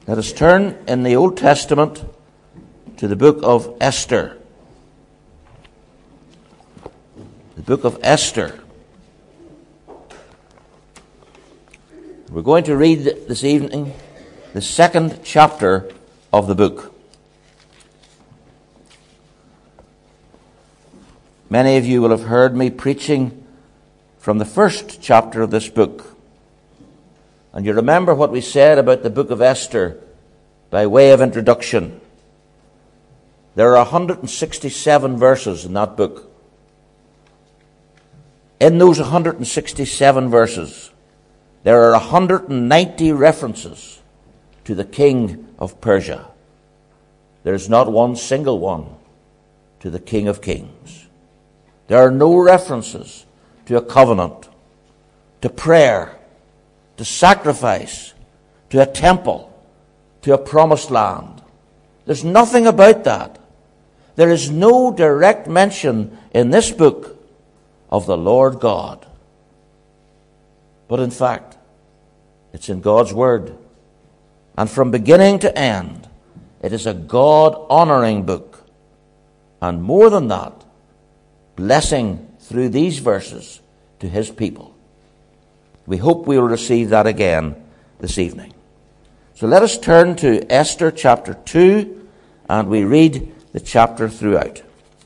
Let us turn in the Old Testament to the book of Esther. The book of Esther. We're going to read this evening the second chapter of the book. Many of you will have heard me preaching from the first chapter of this book. And you remember what we said about the book of Esther by way of introduction. There are 167 verses in that book. In those 167 verses, there are 190 references to the king of Persia. There is not one single one to the King of Kings. There are no references to a covenant, to prayer, to sacrifice, to a temple, to a promised land. There's nothing about that. There is no direct mention in this book of the Lord God. But in fact, it's in God's Word. And from beginning to end, it is a God-honoring book. And more than that, blessing through these verses to His people. We hope we will receive that again this evening. So let us turn to Esther chapter 2, and we read the chapter throughout.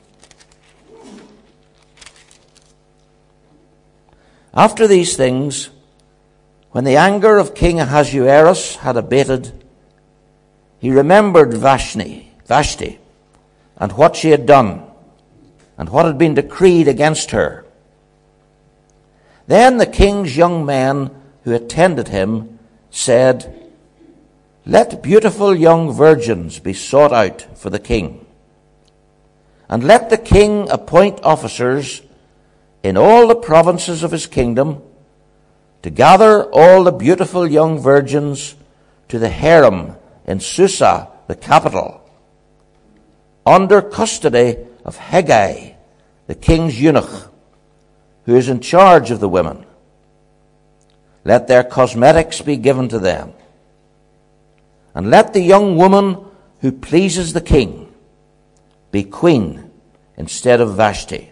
After these things, when the anger of King Ahasuerus had abated, he remembered Vashti, and what she had done, and what had been decreed against her. Then the king's young men who attended him said, "Let beautiful young virgins be sought out for the king, and let the king appoint officers in all the provinces of his kingdom to gather all the beautiful young virgins to the harem in Susa, the capital, under custody of Hegai, the king's eunuch, who is in charge of the women. Let their cosmetics be given to them. And let the young woman who pleases the king be queen instead of Vashti."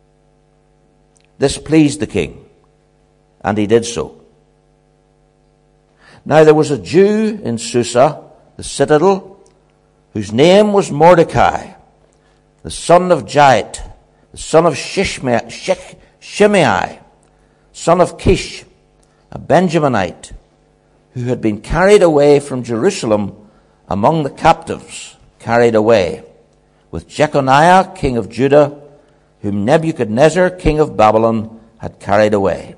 This pleased the king, and he did so. Now there was a Jew in Susa, the citadel, whose name was Mordecai, the son of Jair, the son of Shimei, son of Kish, a Benjaminite, who had been carried away from Jerusalem among the captives carried away, with Jeconiah, king of Judah, whom Nebuchadnezzar, king of Babylon, had carried away.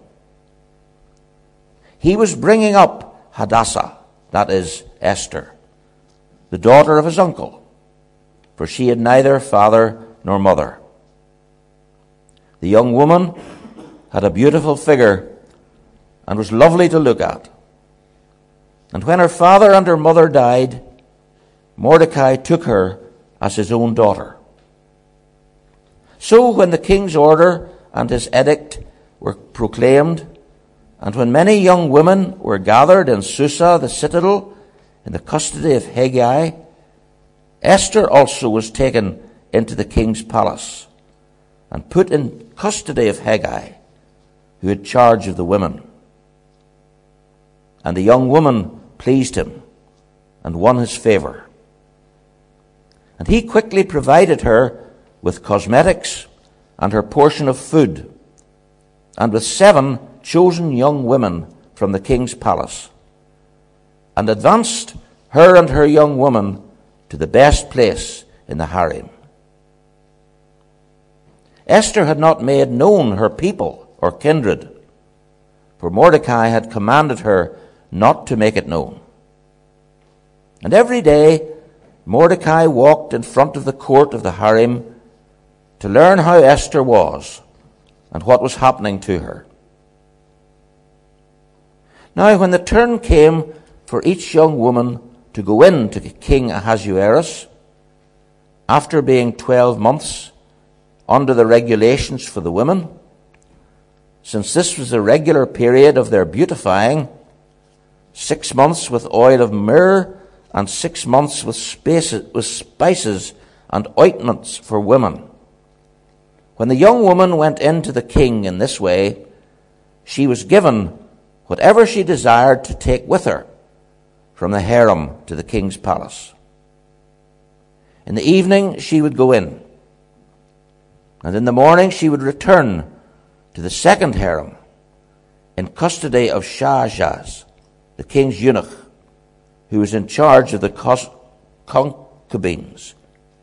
He was bringing up Hadassah, that is, Esther, the daughter of his uncle, for she had neither father nor mother. The young woman had a beautiful figure and was lovely to look at. And when her father and her mother died, Mordecai took her as his own daughter. So when the king's order and his edict were proclaimed, and when many young women were gathered in Susa, the citadel, in the custody of Hegai, Esther also was taken into the king's palace and put in custody of Hegai, who had charge of the women. And the young woman pleased him and won his favor. And he quickly provided her with cosmetics and her portion of food, and with 7 chosen young women from the king's palace, and advanced her and her young woman to the best place in the harem. Esther had not made known her people or kindred, for Mordecai had commanded her not to make it known. And every day Mordecai walked in front of the court of the harem to learn how Esther was and what was happening to her. Now when the turn came for each young woman to go in to King Ahasuerus, after being 12 months under the regulations for the women, since this was the regular period of their beautifying, 6 months with oil of myrrh and 6 months with spices and ointments for women. When the young woman went in to the king in this way, she was given whatever she desired to take with her from the harem to the king's palace. In the evening she would go in, and in the morning she would return to the second harem in custody of Shahjaz, the king's eunuch, who was in charge of the concubines.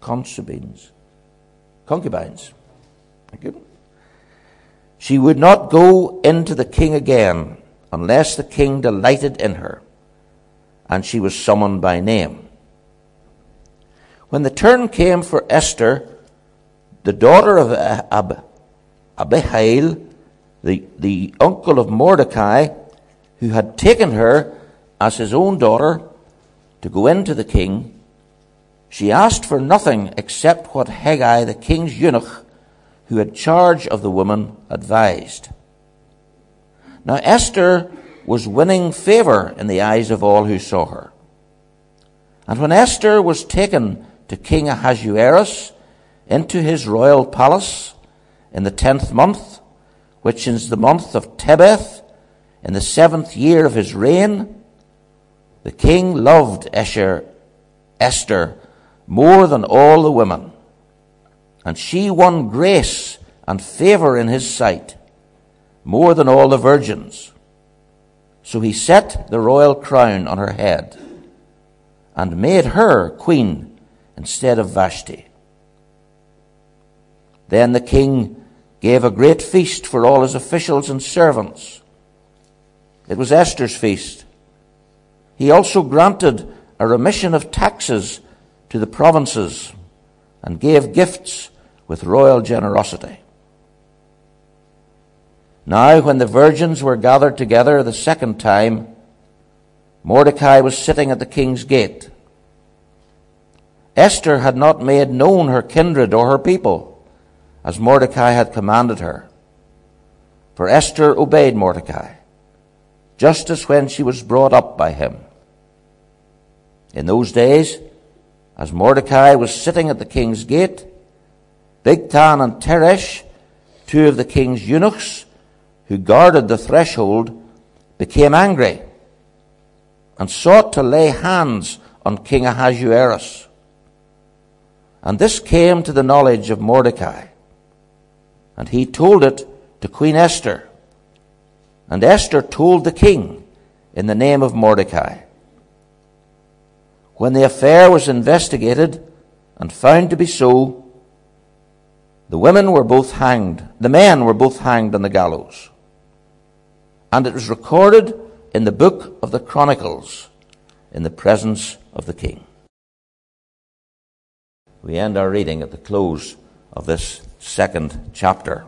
Thank you. She would not go into the king again unless the king delighted in her, and she was summoned by name. When the turn came for Esther, the daughter of Abihail, the uncle of Mordecai, who had taken her as his own daughter to go into the king, she asked for nothing except what Hegai, the king's eunuch, who had charge of the woman, advised. Now Esther was winning favor in the eyes of all who saw her. And when Esther was taken to King Ahasuerus into his royal palace in the 10th month, which is the month of Tebeth, in the 7th year of his reign, the king loved Esther more than all the women, and she won grace and favor in his sight more than all the virgins. So he set the royal crown on her head and made her queen instead of Vashti. Then the king gave a great feast for all his officials and servants. It was Esther's feast. He also granted a remission of taxes to the provinces and gave gifts with royal generosity. Now, when the virgins were gathered together the second time, Mordecai was sitting at the king's gate. Esther had not made known her kindred or her people, as Mordecai had commanded her. For Esther obeyed Mordecai, just as when she was brought up by him. In those days, as Mordecai was sitting at the king's gate, Bigthan and Teresh, two of the king's eunuchs who guarded the threshold, became angry and sought to lay hands on King Ahasuerus. And this came to the knowledge of Mordecai, and he told it to Queen Esther. And Esther told the king in the name of Mordecai. When the affair was investigated and found to be so, the men were both hanged on the gallows. And it was recorded in the book of the Chronicles in the presence of the king. We end our reading at the close of this second chapter.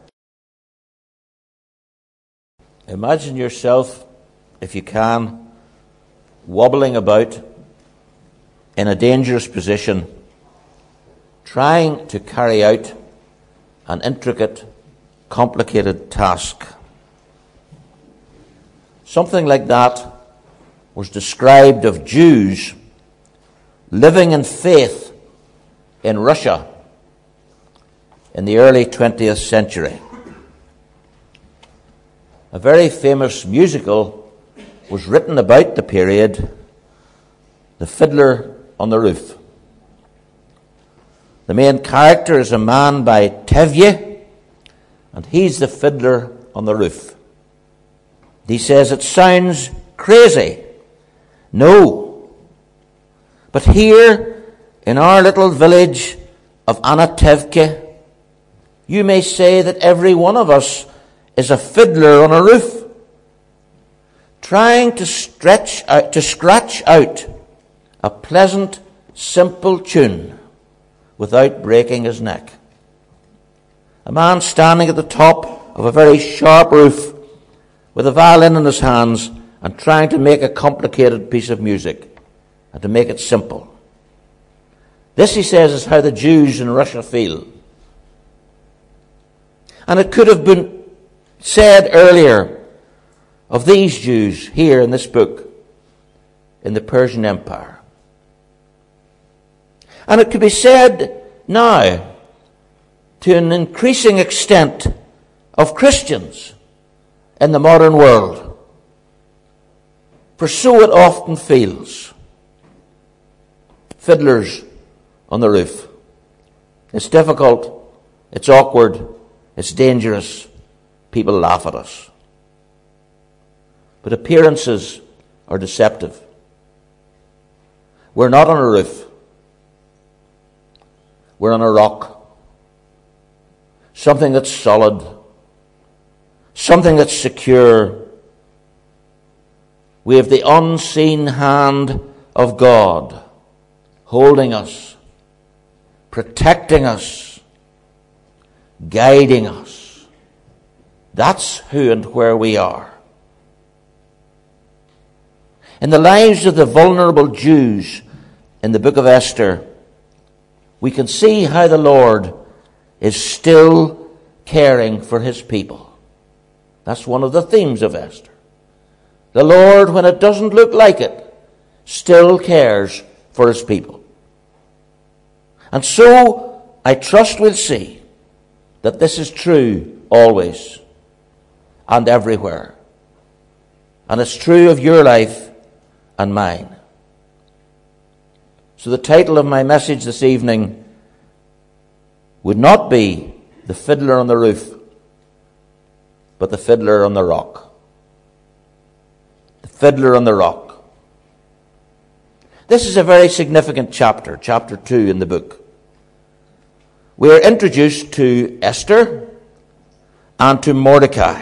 Imagine yourself, if you can, wobbling about in a dangerous position, trying to carry out an intricate, complicated task. Something like that was described of Jews living in faith in Russia in the early 20th century. A very famous musical was written about the period, The Fiddler on the Roof. The main character is a man by Tevye, and he's the fiddler on the roof. He says, it sounds crazy. No. But here, in our little village of Anatevke, you may say that every one of us is a fiddler on a roof, trying to scratch out a pleasant, simple tune without breaking his neck. A man standing at the top of a very sharp roof with a violin in his hands and trying to make a complicated piece of music and to make it simple. This, he says, is how the Jews in Russia feel. And it could have been said earlier of these Jews here in this book in the Persian Empire. And it could be said now to an increasing extent of Christians in the modern world. For so it often feels. Fiddlers on the roof. It's difficult, it's awkward, it's dangerous. People laugh at us. But appearances are deceptive. We're not on a roof. We're on a rock. Something that's solid. Something that's secure. We have the unseen hand of God holding us, protecting us, guiding us. That's who and where we are. In the lives of the vulnerable Jews in the book of Esther, we can see how the Lord is still caring for his people. That's one of the themes of Esther. The Lord, when it doesn't look like it, still cares for his people. And so, I trust we'll see that this is true always and everywhere. And it's true of your life and mine. So the title of my message this evening would not be The Fiddler on the Roof, but The Fiddler on the Rock. The Fiddler on the Rock. This is a very significant chapter, chapter 2 in the book. We are introduced to Esther and to Mordecai.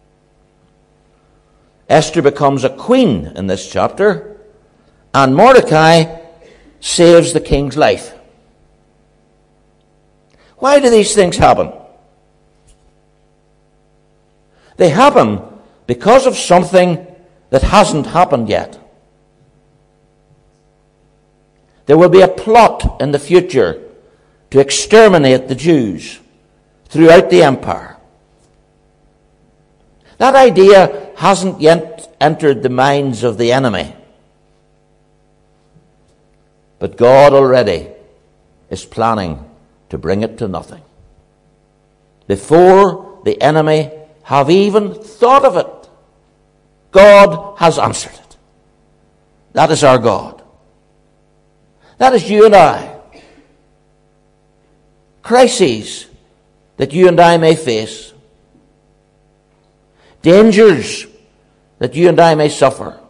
Esther becomes a queen in this chapter, and Mordecai saves the king's life. Why do these things happen? They happen because of something that hasn't happened yet. There will be a plot in the future to exterminate the Jews throughout the empire. That idea hasn't yet entered the minds of the enemy. But God already is planning to bring it to nothing. Before the enemy have even thought of it, God has answered it. That is our God. That is you and I. Crises that you and I may face. Dangers that you and I may suffer.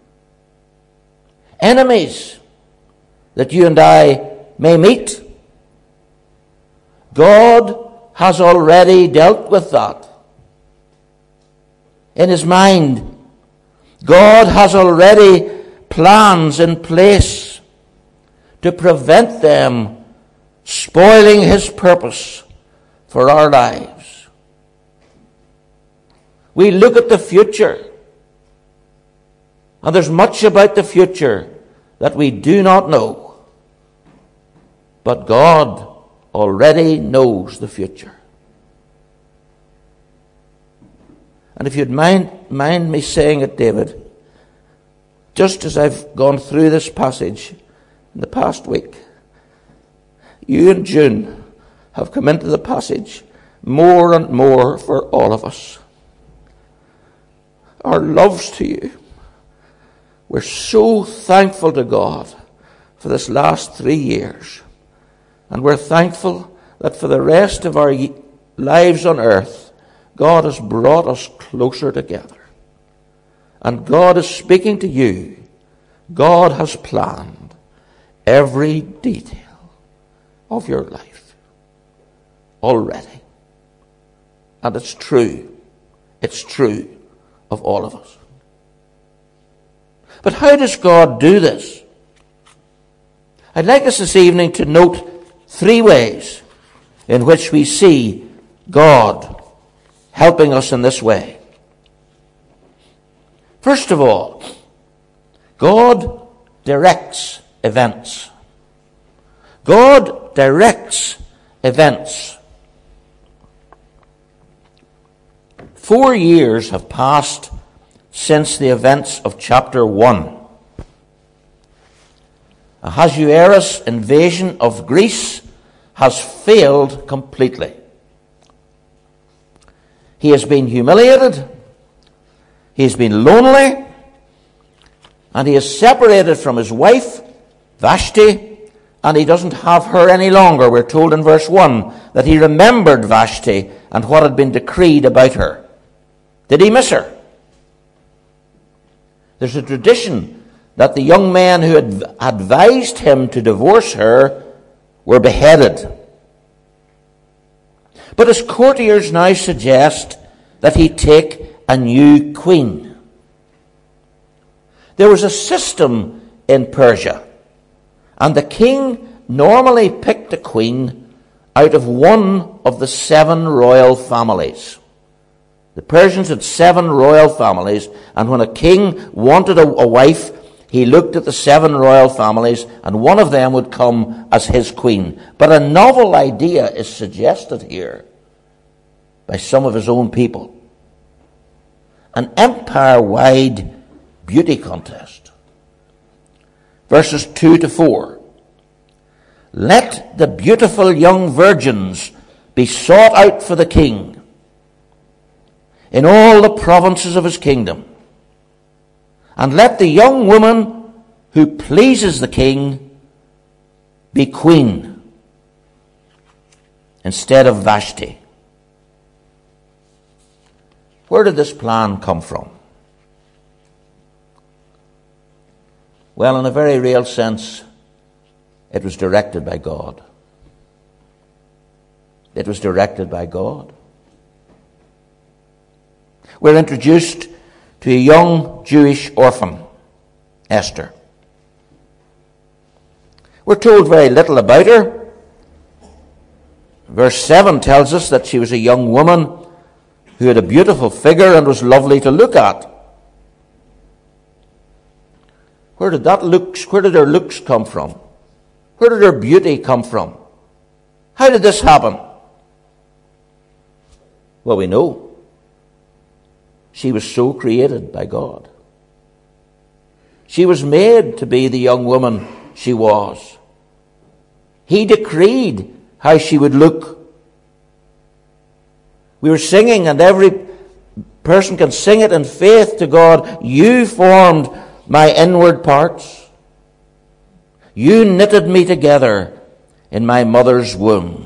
Enemies that you and I may meet. God has already dealt with that. In his mind, God has already plans in place to prevent them spoiling his purpose for our lives. We look at the future, and there's much about the future that we do not know. But God already knows the future. And if you'd mind me saying it, David, just as I've gone through this passage in the past week, you and June have come into the passage more and more for all of us. Our loves to you. We're so thankful to God for this last 3 years. And we're thankful that for the rest of our lives on earth, God has brought us closer together. And God is speaking to you. God has planned every detail of your life already. And it's true. It's true of all of us. But how does God do this? I'd like us this evening to note 3 ways in which we see God helping us in this way. First of all, God directs events. God directs events. 4 years have passed since the events of chapter 1. Ahasuerus' invasion of Greece has failed completely. He has been humiliated, he has been lonely, and he is separated from his wife, Vashti, and he doesn't have her any longer. We're told in verse 1 that he remembered Vashti and what had been decreed about her. Did he miss her? There's a tradition that the young men who had advised him to divorce her were beheaded. But his courtiers now suggest that he take a new queen. There was a system in Persia, and the king normally picked a queen out of one of the 7 royal families. The Persians had 7 royal families, and when a king wanted a wife, he looked at the 7 royal families, and one of them would come as his queen. But a novel idea is suggested here by some of his own people. An empire-wide beauty contest. Verses 2 to 4. Let the beautiful young virgins be sought out for the king in all the provinces of his kingdom. And let the young woman who pleases the king be queen instead of Vashti. Where did this plan come from? Well, in a very real sense, it was directed by God. It was directed by God. We're introduced to a young Jewish orphan, Esther. We're told very little about her. Verse 7 tells us that she was a young woman who had a beautiful figure and was lovely to look at. Where did her looks come from? Where did her beauty come from? How did this happen? Well, we know. She was so created by God. She was made to be the young woman she was. He decreed how she would look. We were singing, and every person can sing it in faith to God. You formed my inward parts. You knitted me together in my mother's womb.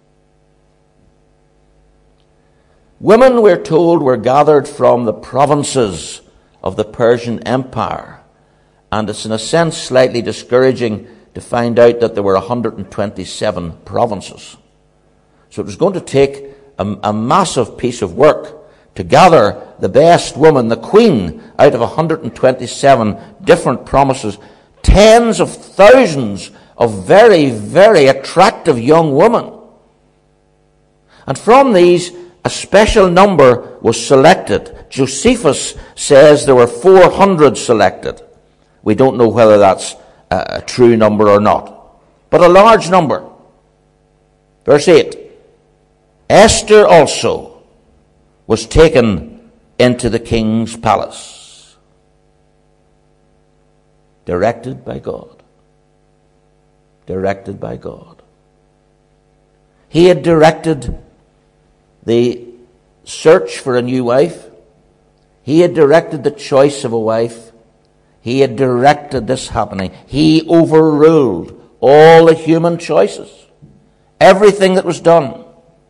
Women, we're told, were gathered from the provinces of the Persian Empire. And it's in a sense slightly discouraging to find out that there were 127 provinces. So it was going to take a massive piece of work to gather the best woman, the queen, out of 127 different provinces. Tens of thousands of very, very attractive young women. And from these, a special number was selected. Josephus says there were 400 selected. We don't know whether that's a true number or not, but a large number. Verse 8. Esther also was taken into the king's palace. Directed by God. Directed by God. He had directed the search for a new wife. He had directed the choice of a wife. He had directed this happening. He overruled all the human choices. Everything that was done.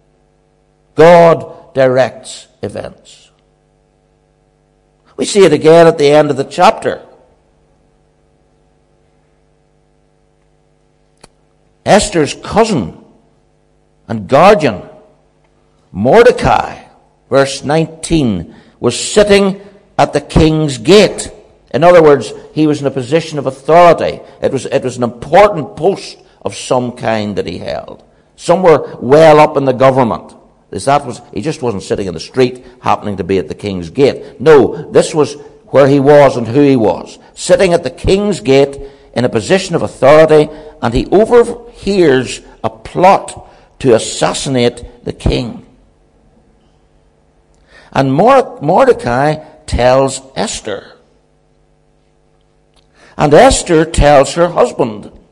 God directs events. We see it again at the end of the chapter. Esther's cousin and guardian, Mordecai, verse 19, was sitting at the king's gate. In other words, he was in a position of authority. It was an important post of some kind that he held. Somewhere well up in the government. He just wasn't sitting in the street happening to be at the king's gate. No, this was where he was and who he was. Sitting at the king's gate in a position of authority, and he overhears a plot to assassinate the king. And Mordecai tells Esther. And Esther tells her husband.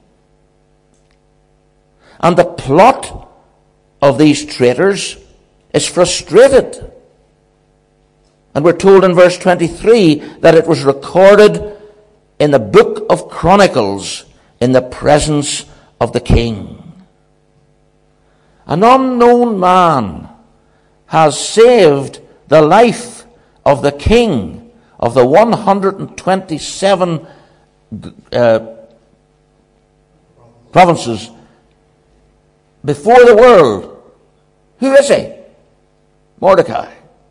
And the plot of these traitors is frustrated. And we're told in verse 23 that it was recorded in the book of Chronicles in the presence of the king. An unknown man has saved the life of the king of the 127 provinces before the world. Who is he? Mordecai,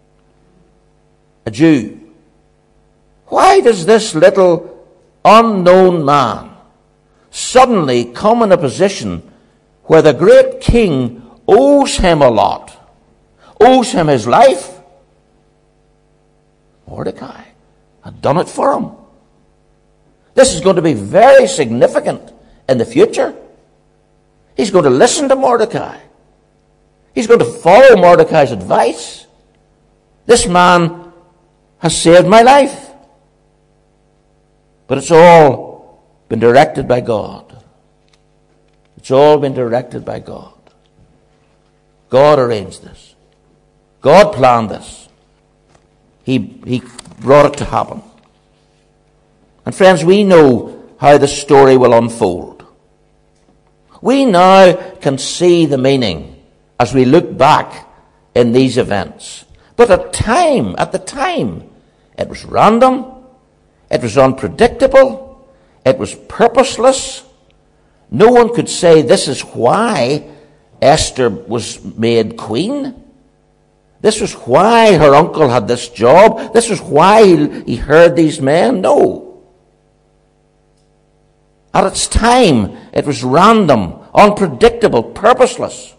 a Jew. Why does this little unknown man suddenly come in a position where the great king owes him a lot, owes him his life? Mordecai had done it for him. This is going to be very significant in the future. He's going to listen to Mordecai. He's going to follow Mordecai's advice. This man has saved my life. But it's all been directed by God. It's all been directed by God. God arranged this. God planned this. He brought it to happen. And friends, we know how the story will unfold. We now can see the meaning as we look back in these events. But at the time, it was random, it was unpredictable, it was purposeless. No one could say this is why Esther was made queen. This was why her uncle had this job. This was why he heard these men. No. At its time, it was random, unpredictable, purposeless.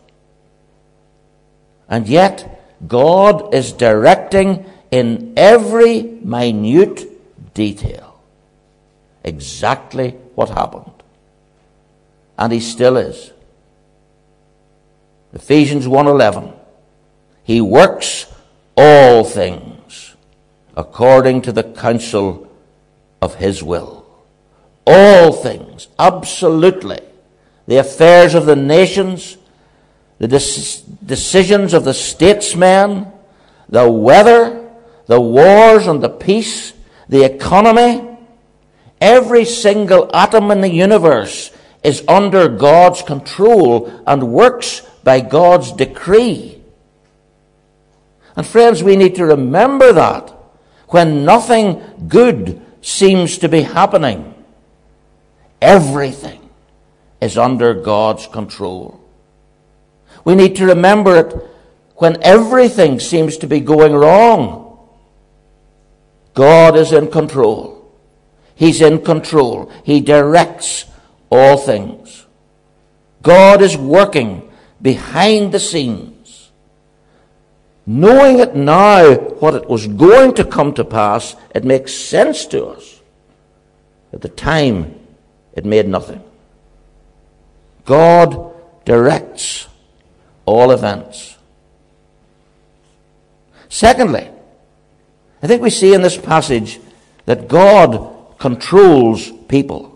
And yet, God is directing in every minute detail exactly what happened. And he still is. Ephesians 1:11. He works all things according to the counsel of his will. All things, absolutely. The affairs of the nations, the decisions of the statesmen, the weather, the wars and the peace, the economy, every single atom in the universe is under God's control and works by God's decree. And friends, we need to remember that when nothing good seems to be happening, everything is under God's control. We need to remember it when everything seems to be going wrong. God is in control. He's in control. He directs all things. God is working behind the scenes. Knowing it now, what it was going to come to pass, it makes sense to us. At the time, it made nothing. God directs all events. Secondly, I think we see in this passage that God controls people.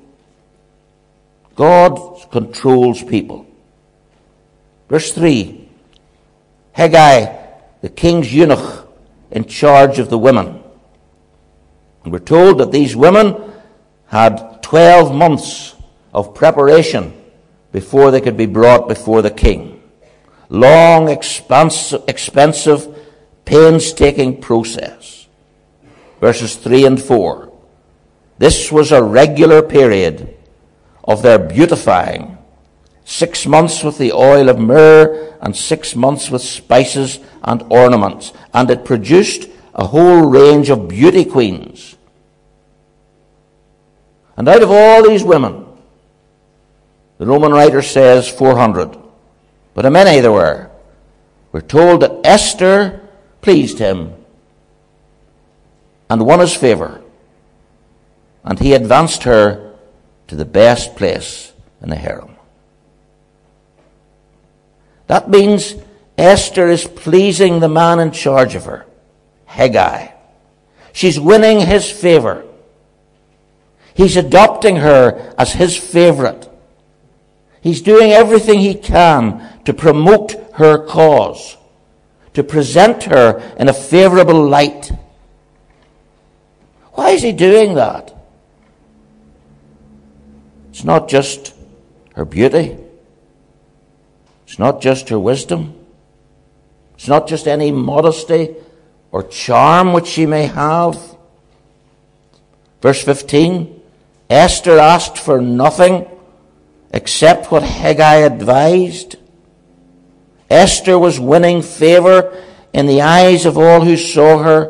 God controls people. Verse 3, Haggai, the king's eunuch, in charge of the women. And we're told that these women had 12 months of preparation before they could be brought before the king. Long, expensive, painstaking process. Verses 3 and 4. This was a regular period of their beautifying. 6 months with the oil of myrrh, and 6 months with spices and ornaments. And it produced a whole range of beauty queens. And out of all these women, the Roman writer says 400. But how many there were? We're told that Esther pleased him and won his favor. And he advanced her to the best place in the harem. That means Esther is pleasing the man in charge of her, Haggai. She's winning his favor. He's adopting her as his favorite. He's doing everything he can to promote her cause, to present her in a favorable light. Why is he doing that? It's not just her beauty. It's not just her wisdom. It's not just any modesty or charm which she may have. Verse 15, Esther asked for nothing except what Hegai advised. Esther was winning favor in the eyes of all who saw her.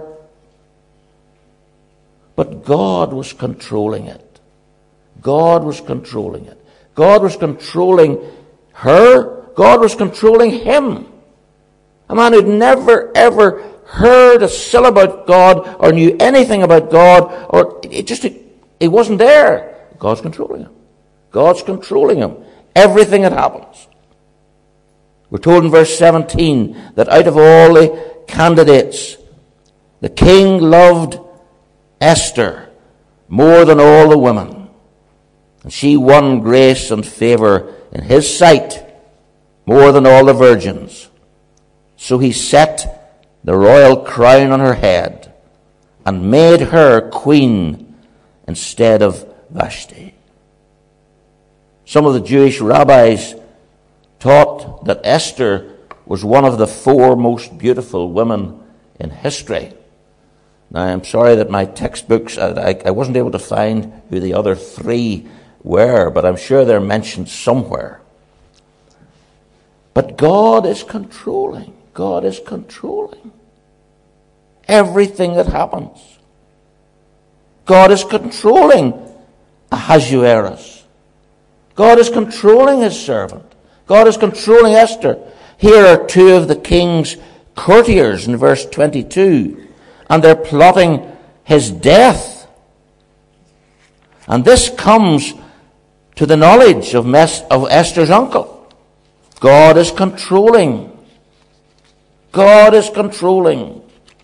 But God was controlling it. God was controlling it. God was controlling her. God was controlling him. A man who'd never, ever heard a syllable about God or knew anything about God, or it wasn't there. God's controlling him. God's controlling him. Everything that happens. We're told in verse 17 that out of all the candidates, the king loved Esther more than all the women. And she won grace and favor in his sight more than all the virgins. So he set the royal crown on her head and made her queen instead of Vashti. Some of the Jewish rabbis taught that Esther was one of the 4 most beautiful women in history. Now, I'm sorry that my textbooks, I wasn't able to find who the other 3 were, but I'm sure they're mentioned somewhere. But God is controlling. God is controlling everything that happens. God is controlling Ahasuerus. God is controlling his servant. God is controlling Esther. Here are 2 of the king's courtiers in verse 22, and they're plotting his death. And this comes to the knowledge of Esther's uncle. God is controlling. God is controlling.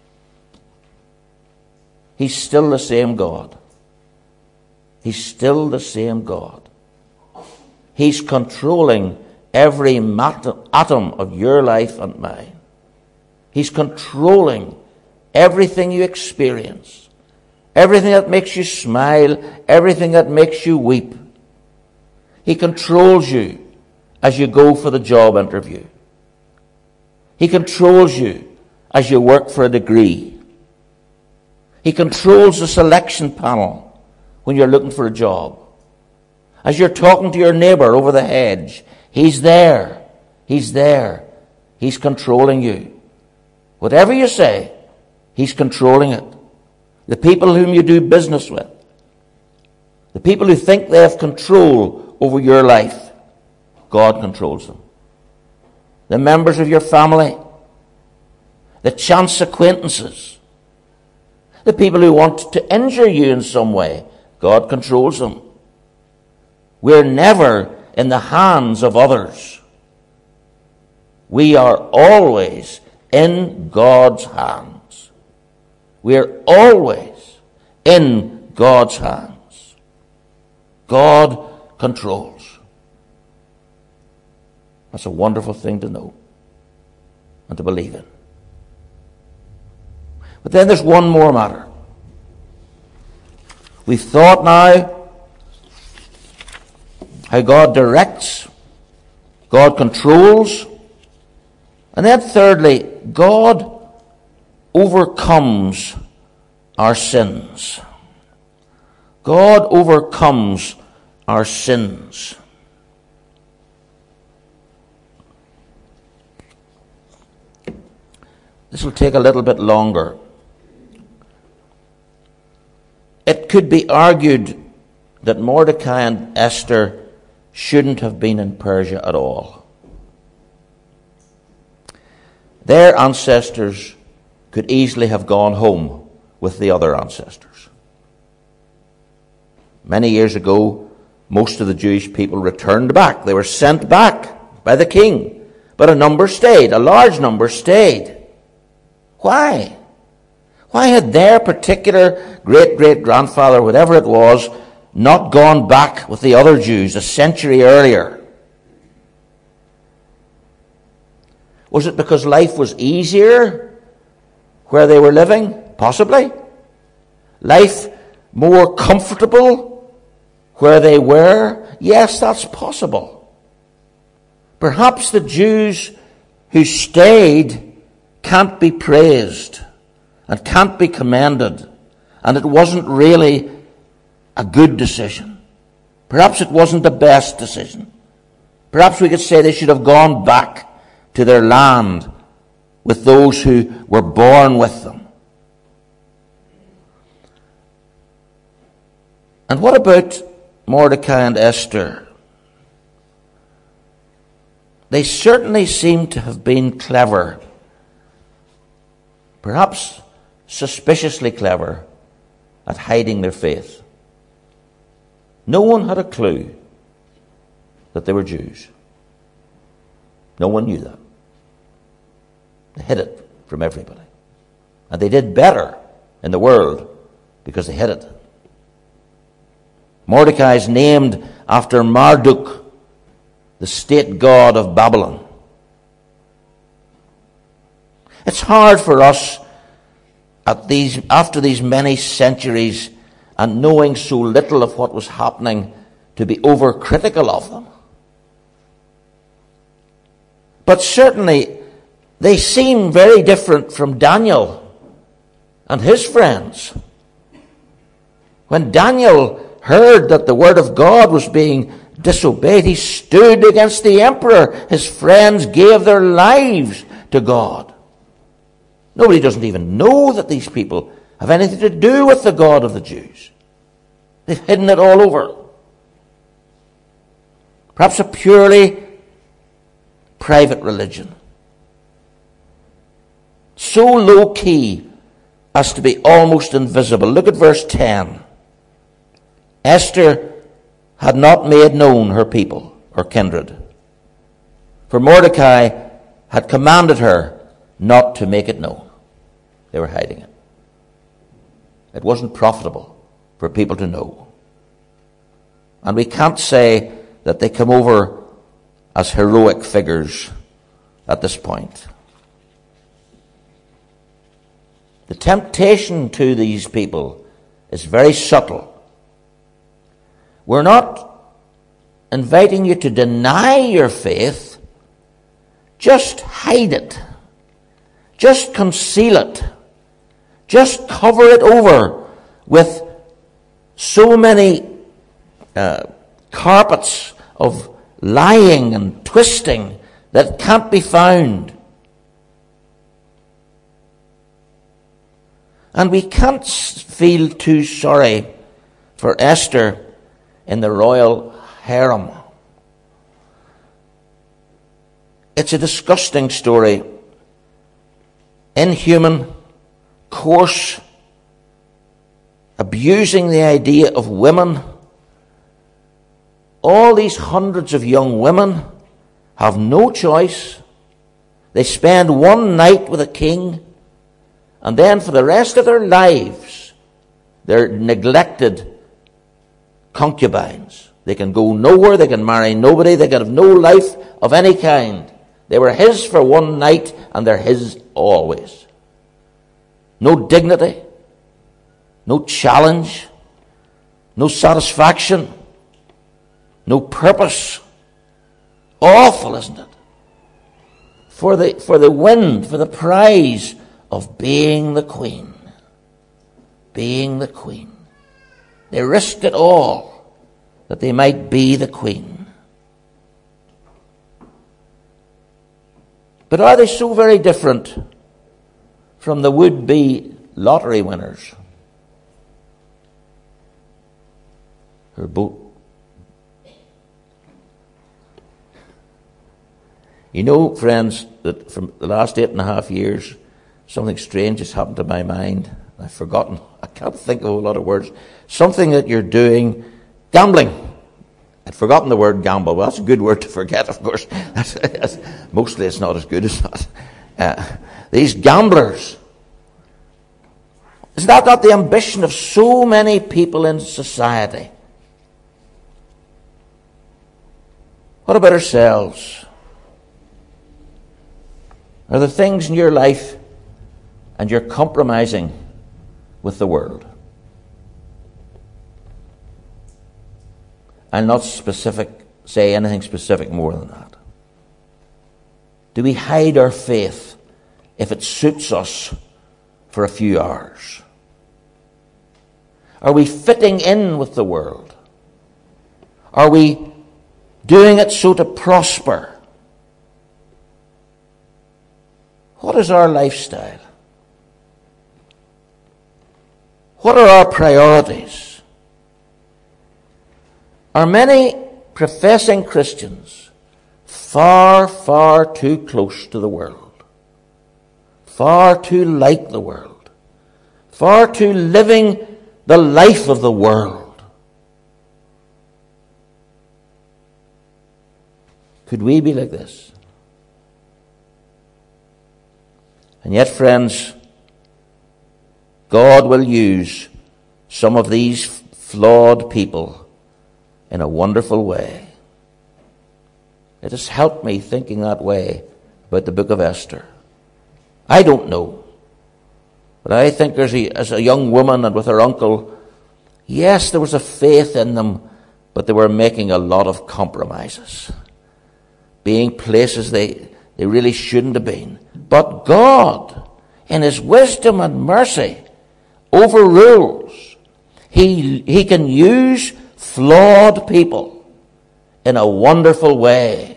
He's still the same God. He's still the same God. He's controlling every atom of your life and mine. He's controlling everything you experience, everything that makes you smile, everything that makes you weep. He controls you as you go for the job interview. He controls you as you work for a degree. He controls the selection panel when you're looking for a job. As you're talking to your neighbor over the hedge, he's there. He's there. He's controlling you. Whatever you say, he's controlling it. The people whom you do business with, the people who think they have control over your life, God controls them. The members of your family, the chance acquaintances, the people who want to injure you in some way, God controls them. We're never in the hands of others. We are always in God's hands. We're always in God's hands. God controls. That's a wonderful thing to know and to believe in. But then there's one more matter. We've thought now how God directs, God controls, and then thirdly, God overcomes our sins. God overcomes our sins. This will take a little bit longer. It could be argued that Mordecai and Esther shouldn't have been in Persia at all. Their ancestors could easily have gone home with the other ancestors. Many years ago, most of the Jewish people returned back. They were sent back by the king. But a number stayed. A large number stayed. Why? Why had their particular great-great-grandfather, whatever it was, not gone back with the other Jews a century earlier? Was it because life was easier where they were living? Possibly. Life more comfortable where they were? Yes, that's possible. Perhaps the Jews who stayed can't be praised and can't be commended, and it wasn't really a good decision. Perhaps it wasn't the best decision. Perhaps we could say they should have gone back to their land with those who were born with them. And what about Mordecai and Esther? They certainly seem to have been clever, perhaps suspiciously clever, at hiding their faith. No one had a clue that they were Jews. No one knew that. They hid it from everybody. And they did better in the world because they hid it. Mordecai is named after Marduk, the state god of Babylon. It's hard for us after these many centuries and knowing so little of what was happening to be overcritical of them. But certainly they seem very different from Daniel and his friends. When Daniel heard that the word of God was being disobeyed, he stood against the emperor. His friends gave their lives to God. Nobody doesn't even know that these people have anything to do with the God of the Jews. They've hidden it all over. Perhaps a purely private religion. So low-key as to be almost invisible. Look at verse 10. Esther had not made known her people or kindred, for Mordecai had commanded her not to make it known. They were hiding it. It wasn't profitable for people to know. And we can't say that they come over as heroic figures at this point. The temptation to these people is very subtle. We're not inviting you to deny your faith. Just hide it. Just conceal it. Just cover it over with so many carpets of lying and twisting that can't be found. And we can't feel too sorry for Esther in the royal harem. It's a disgusting story. Inhuman, coarse, abusing the idea of women. All these hundreds of young women have no choice. They spend one night with a king, and then for the rest of their lives, they're neglected concubines. They can go nowhere, they can marry nobody, they can have no life of any kind. They were his for one night, and they're his always. No dignity, no challenge, no satisfaction, no purpose. Awful, isn't it? For the wind, for the prize of being the queen. Being the queen. They risked it all that they might be the queen. But are they so very different from the would-be lottery winners? Who are both. You know, friends, that from the last 8.5 years, something strange has happened to my mind. I've forgotten. I can't think of a lot of words. Something that you're doing. Gambling. I'd forgotten the word gamble. Well, that's a good word to forget, of course. Mostly it's not as good as that. These gamblers. Is that not the ambition of so many people in society? What about ourselves? Are there things in your life and you're compromising with the world? I'll not say anything specific more than that. Do we hide our faith if it suits us for a few hours? Are we fitting in with the world? Are we doing it so to prosper? What is our lifestyle? What are our priorities? Are many professing Christians far, far too close to the world, far too like the world, far too living the life of the world? Could we be like this? And yet, friends, God will use some of these flawed people in a wonderful way. It has helped me thinking that way about the book of Esther. I don't know. But I think as a young woman and with her uncle, yes, there was a faith in them, but they were making a lot of compromises, being places they really shouldn't have been. But God, in His wisdom and mercy, overrules. He can use flawed people in a wonderful way.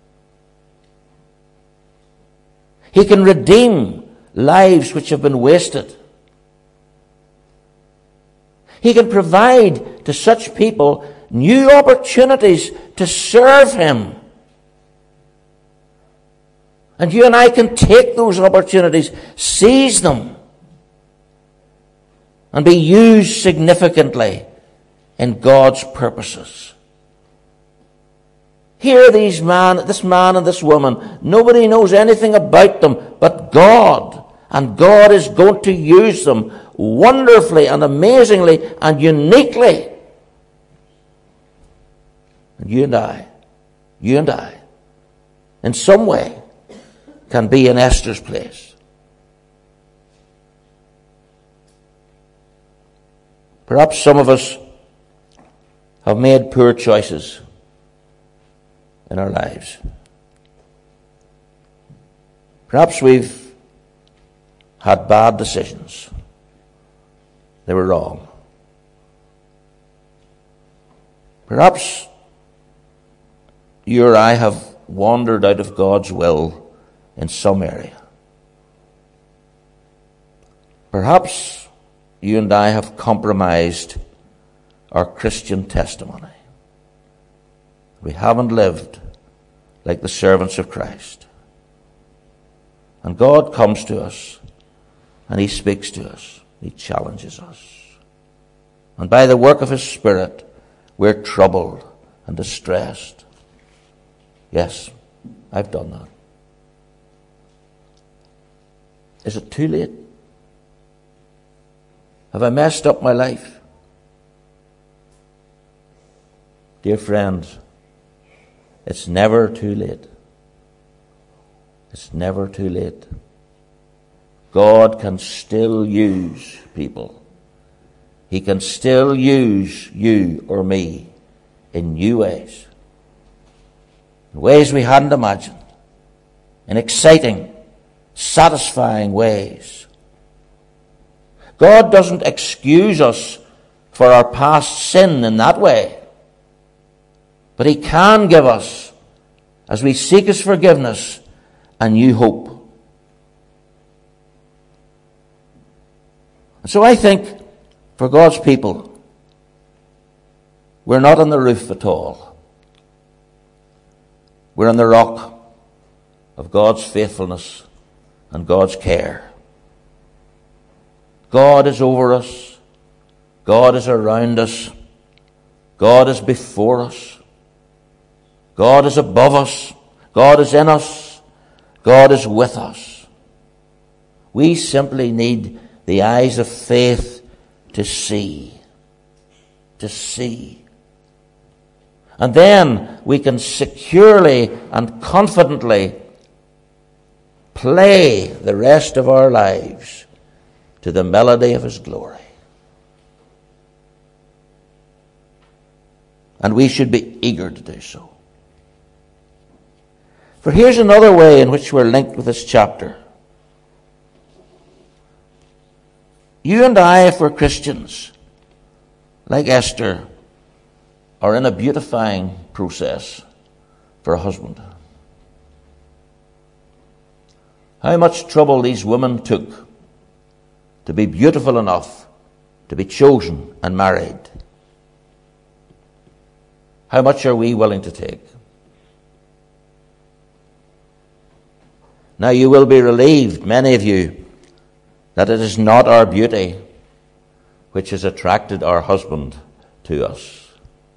He can redeem lives which have been wasted. He can provide to such people new opportunities to serve Him. And you and I can take those opportunities, seize them, and be used significantly in God's purposes. Here this man and this woman, nobody knows anything about them but God. And God is going to use them wonderfully and amazingly and uniquely. And you and I, in some way, can be in Esther's place. Perhaps some of us have made poor choices in our lives. Perhaps we've had bad decisions. They were wrong. Perhaps you or I have wandered out of God's will in some area. Perhaps you and I have compromised our Christian testimony. We haven't lived like the servants of Christ. And God comes to us and He speaks to us. He challenges us. And by the work of His Spirit, we're troubled and distressed. Yes, I've done that. Is it too late? Have I messed up my life? Dear friends, it's never too late. It's never too late. God can still use people. He can still use you or me in new ways. In ways we hadn't imagined. In exciting, satisfying ways. God doesn't excuse us for our past sin in that way. But He can give us, as we seek His forgiveness, a new hope. And so I think, for God's people, we're not on the roof at all. We're on the rock of God's faithfulness and God's care. God is over us. God is around us. God is before us. God is above us. God is in us. God is with us. We simply need the eyes of faith to see. To see. And then we can securely and confidently play the rest of our lives to the melody of his glory. And we should be eager to do so. For here's another way in which we're linked with this chapter. You and I, if we're Christians, like Esther, are in a beautifying process for a husband. How much trouble these women took to be beautiful enough to be chosen and married. How much are we willing to take? Now you will be relieved, many of you, that it is not our beauty which has attracted our husband to us.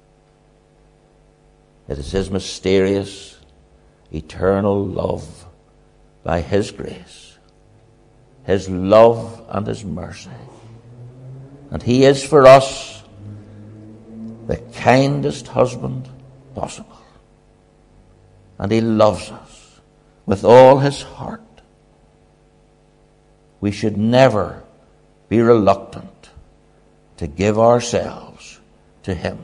It is his mysterious, eternal love by his grace, his love and his mercy. And he is for us the kindest husband possible. And he loves us with all his heart. We should never be reluctant to give ourselves to him.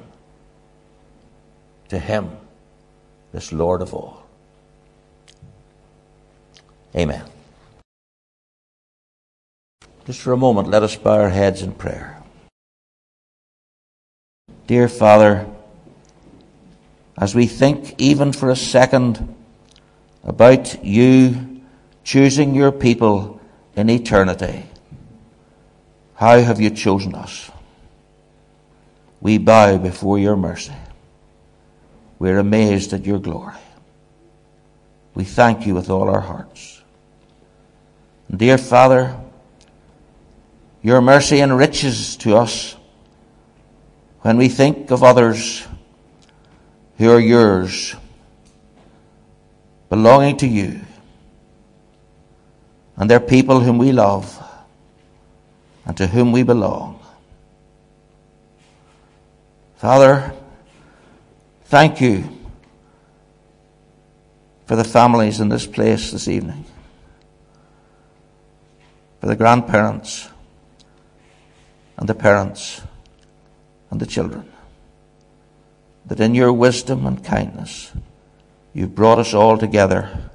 To him, this Lord of all. Amen. Just for a moment, let us bow our heads in prayer. Dear Father, as we think even for a second about you choosing your people in eternity, how have you chosen us? We bow before your mercy. We're amazed at your glory. We thank you with all our hearts. And dear Father, your mercy enriches to us when we think of others who are yours, belonging to you, and they're people whom we love and to whom we belong. Father, thank you for the families in this place this evening, for the grandparents and the parents and the children, that in your wisdom and kindness you've brought us all together.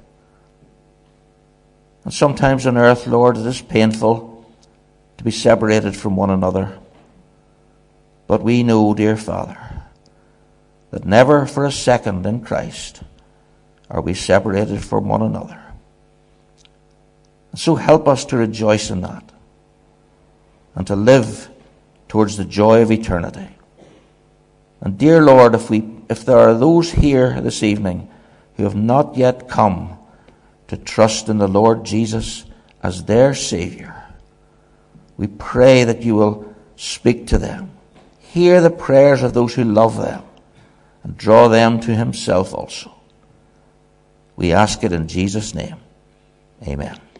And sometimes on earth, Lord, it is painful to be separated from one another. But we know, dear Father, that never for a second in Christ are we separated from one another. And so help us to rejoice in that and to live towards the joy of eternity. And dear Lord, if there are those here this evening who have not yet come to trust in the Lord Jesus as their Savior, we pray that you will speak to them. Hear the prayers of those who love them and draw them to himself also. We ask it in Jesus' name. Amen.